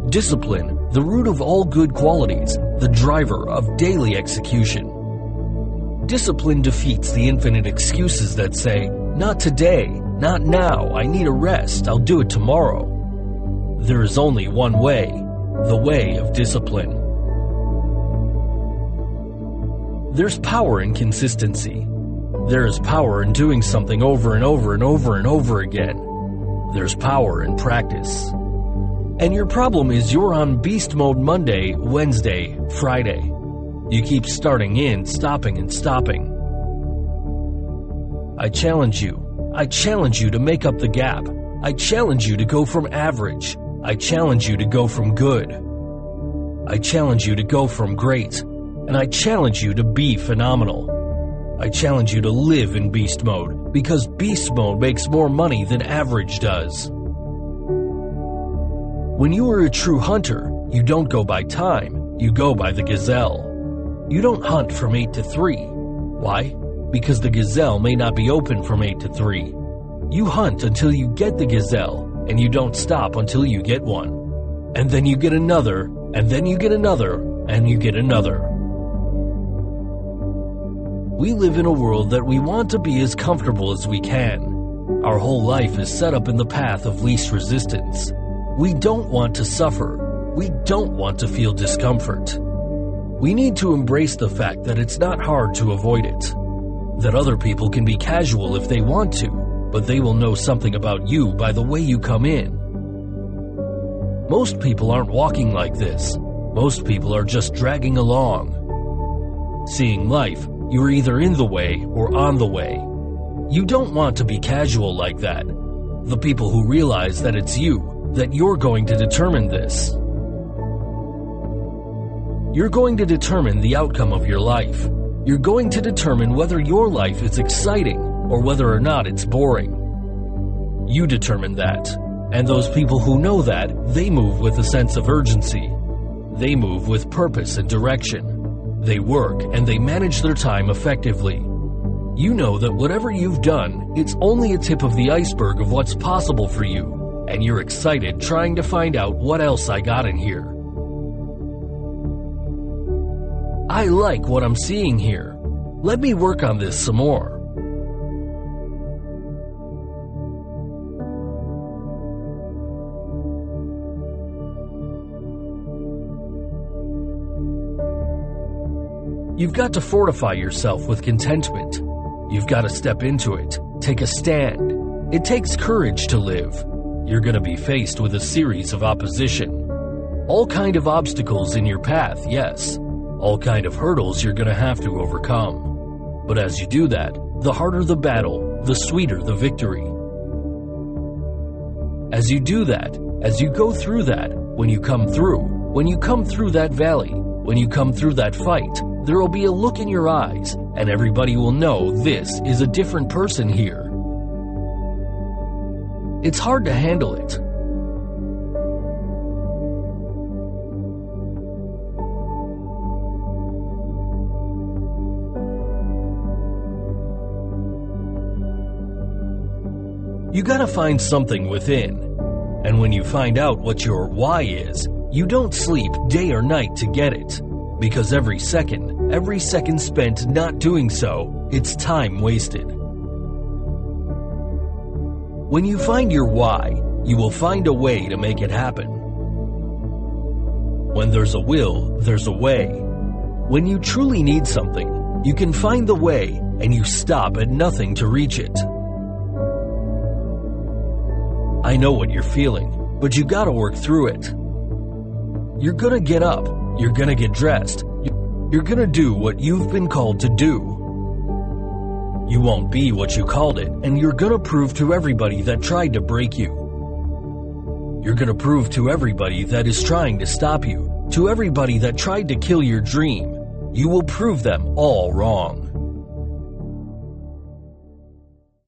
Discipline, the root of all good qualities, the driver of daily execution. Discipline defeats the infinite excuses that say, "Not today, not now, I need a rest, I'll do it tomorrow." There is only one way, the way of discipline. There's power in consistency. There is power in doing something over and over and over and over again. There's power in practice. And your problem is you're on beast mode Monday, Wednesday, Friday. You keep starting in, stopping and stopping. I challenge you to make up the gap. I challenge you to go from average. I challenge you to go from good. I challenge you to go from great. And I challenge you to be phenomenal. I challenge you to live in beast mode, because beast mode makes more money than average does. When you are a true hunter, you don't go by time, you go by the gazelle. You don't hunt from 8 to 3. Why? Because the gazelle may not be open from 8 to 3. You hunt until you get the gazelle, and you don't stop until you get one. And then you get another, and then you get another, and you get another. We live in a world that we want to be as comfortable as we can. Our whole life is set up in the path of least resistance. We don't want to suffer. We don't want to feel discomfort. We need to embrace the fact that it's not hard to avoid it. That other people can be casual if they want to, but they will know something about you by the way you come in. Most people aren't walking like this. Most people are just dragging along. Seeing life, you're either in the way or on the way. You don't want to be casual like that. The people who realize that it's you, that you're going to determine this. You're going to determine the outcome of your life. You're going to determine whether your life is exciting or whether or not it's boring. You determine that. And those people who know that, they move with a sense of urgency. They move with purpose and direction. They work and they manage their time effectively. You know that whatever you've done, it's only a tip of the iceberg of what's possible for you. And you're excited trying to find out what else I got in here. I like what I'm seeing here. Let me work on this some more. You've got to fortify yourself with contentment. You've got to step into it, take a stand. It takes courage to live. You're going to be faced with a series of opposition. All kind of obstacles in your path, yes. All kind of hurdles you're going to have to overcome. But as you do that, the harder the battle, the sweeter the victory. As you do that, as you go through that, when you come through that valley, when you come through that fight, there will be a look in your eyes, and everybody will know this is a different person here. It's hard to handle it. You gotta find something within. And when you find out what your why is, you don't sleep day or night to get it. Because every second spent not doing so, it's time wasted. When you find your why, you will find a way to make it happen. When there's a will, there's a way. When you truly need something, you can find the way and you stop at nothing to reach it. I know what you're feeling, but you gotta work through it. You're gonna get up, you're gonna get dressed, you're gonna do what you've been called to do. You won't be what you called it, and you're gonna prove to everybody that tried to break you. You're gonna prove to everybody that is trying to stop you, to everybody that tried to kill your dream. You will prove them all wrong.